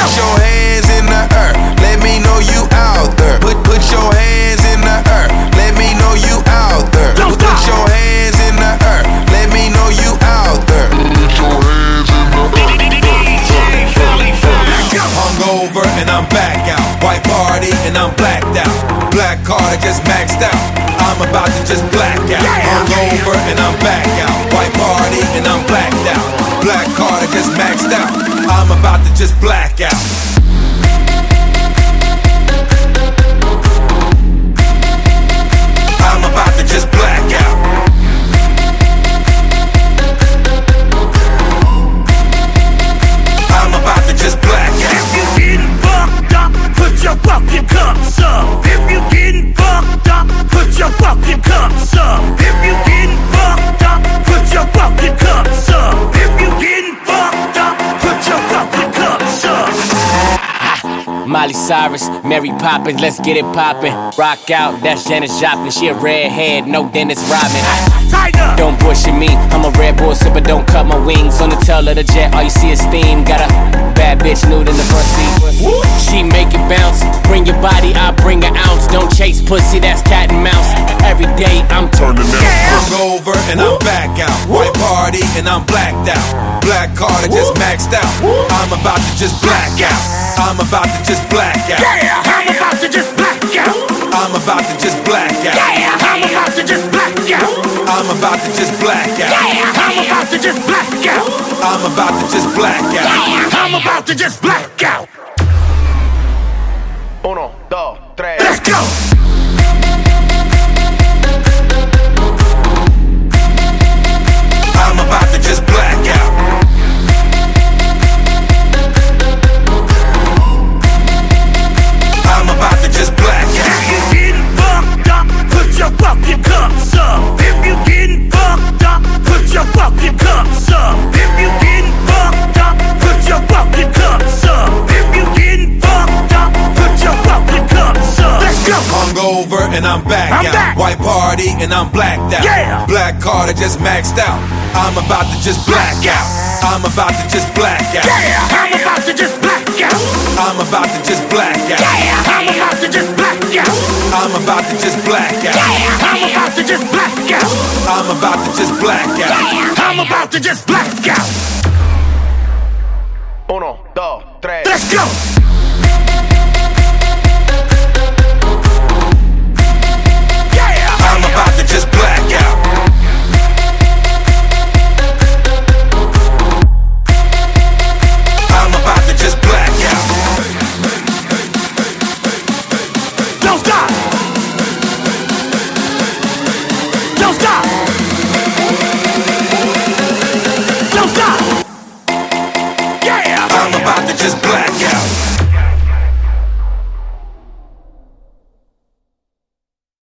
Put your hands in the air, let me know you out there. Put your hands in the air, let me know you out there. Put your hands in the air, let me know you out there. Put your hands in the air. Hungover and I'm back out. White party and I'm blacked out. Black card I just maxed out. I'm about to just black out. Hungover and I'm back out. White party and I'm blacked out. Black card I just maxed out. I'm about to just black out. I'm about to just black out. I'm about to just black out. If you getting fucked up, put your fucking cups up. If you getting fucked up, put your fucking cups up. If you getting fucked up, put your fucking cups up. If you getting fucked up, put your fucking cups up. Miley Cyrus, Mary Poppins, let's get it poppin'. Rock out, that's Janis Joplin. She a redhead, no Dennis Rodman. Don't bullshit me, I'm a Red Bull sipper, don't cut my wings. On the tail of the jet, all you see is steam. Got a bad bitch nude in the front seat. She make it bounce, bring your body, I bring an ounce. Don't chase pussy, that's cat and mouse. Every day I'm turning out. Hungover and I'm back out. White party and I'm blacked out. Black card I just maxed out. I'm about to just black out. I'm about to just black out. I'm about to just black out. I'm about to just black out. I'm about to just black out. I'm about to just black out. I'm about to just black out. I'm about to just black out. I'm about to just black out. 1, 2, 3. Let's go. I'm about to just black out. I'm about to just black out. If you getting fucked up, put your fucking cups up. If you getting fucked up, put your fucking cups up. If you getting fucked up, put your fucking cups up. If you getting fucked up, put your fucking cups up. Let's go. Hungover and I'm back I'm out. back. White party and I'm blacked out. Yeah. Black card I just maxed out. I'm about to just black out. I'm about to just black out. I'm about to just black out. I'm about to just black out. I'm about to just black out. I'm about to just black out. I'm about to just black out. I'm about to just black out. I'm about to just black out. 1, 2, 3. Let's go. I'm about to just black out. I'm about to just black out. Don't stop. Don't stop. Don't stop. I'm about to just black